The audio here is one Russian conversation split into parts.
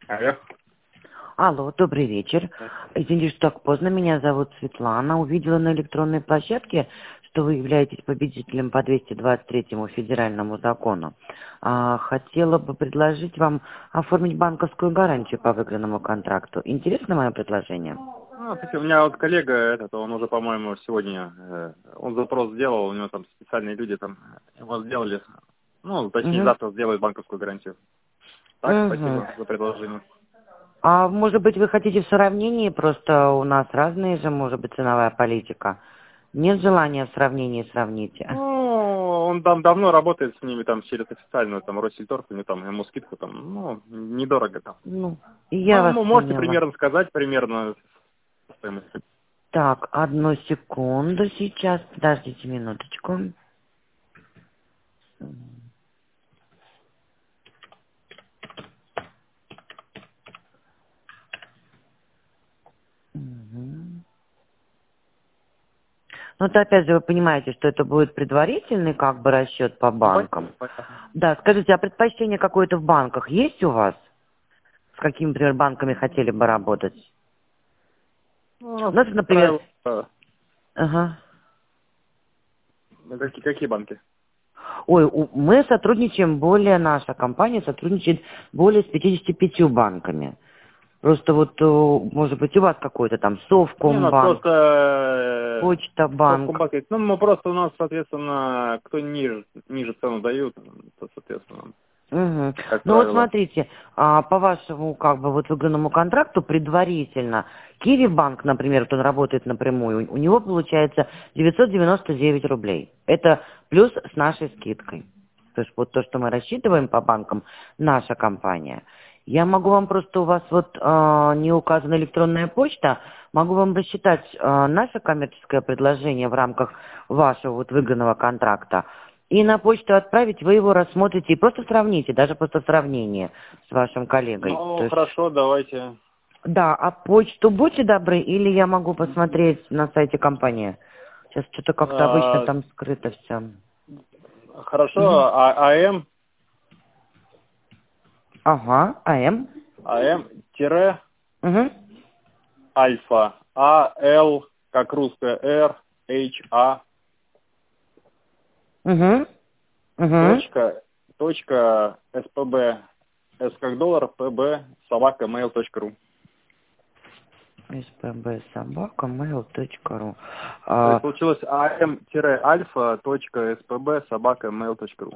Алло. Алло, добрый вечер. Извините, что так поздно. Меня зовут Светлана. Увидела на электронной площадке, что вы являетесь победителем по 223-му федеральному закону. Хотела бы предложить вам оформить банковскую гарантию по выигранному контракту. Интересно мое предложение? Кстати, у меня вот коллега, он уже, по-моему, сегодня, он запрос сделал, у него там специальные люди там его сделали, точнее, завтра сделают банковскую гарантию. Так, спасибо за предложение. А может быть, вы хотите в сравнении? Просто у нас разные же, может быть, ценовая политика. Нет желания в сравнении сравнить? Он там давно работает с ними, там, через официальную, там, Россельторг, у него там, ему скидку там, недорого там. Я вас Можете поняла. примерно сказать, примерно стоимость? Так, одну секунду сейчас. Подождите минуточку. Ну, это опять же, вы понимаете, что это будет предварительный как бы расчет по банкам. Да, скажите, а предпочтение какое-то в банках есть у вас? С какими, например, банками хотели бы работать? Например... Ага. Какие банки? Ой, мы сотрудничаем наша компания сотрудничает более с 55 банками. Просто вот, может быть, у вас какой-то там Совкомбанк, Почта-банк. Просто у нас, соответственно, кто ниже цену дают, то, соответственно, как правило. Вот смотрите, по вашему, как бы, вот выигранному контракту предварительно, Киви-банк, например, вот он работает напрямую, у него получается 999 рублей. Это плюс с нашей скидкой. То есть вот то, что мы рассчитываем по банкам, наша компания. Я могу вам просто, у вас вот не указана электронная почта, могу вам рассчитать наше коммерческое предложение в рамках вашего вот выигранного контракта. И на почту отправить, вы его рассмотрите и просто сравните, даже просто сравнение с вашим коллегой. Хорошо, давайте. Да, а почту будьте добры, или я могу посмотреть на сайте компании? Сейчас что-то как-то обычно там скрыто все. Хорошо, АМ. Ага, АМ. АМ-альфа. АЛ, как русская Р, ХА. Точка СПБ, С как доллар, ПБ, собака, mail.ru. spb@mail.ru. То есть получилось am-альфа.spb собака.mail.ru.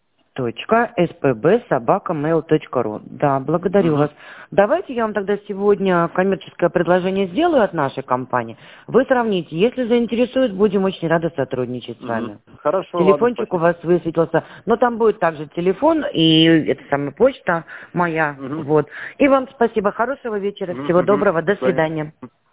.spb@mail.ru. Да, благодарю вас. Давайте я вам тогда сегодня коммерческое предложение сделаю от нашей компании. Вы сравните. Если заинтересует, будем очень рады сотрудничать с вами. Хорошо, Телефончик ладно, у вас высветился. Но там будет также телефон и это самая почта моя. Вот. И вам спасибо. Хорошего вечера. Всего доброго. До свидания.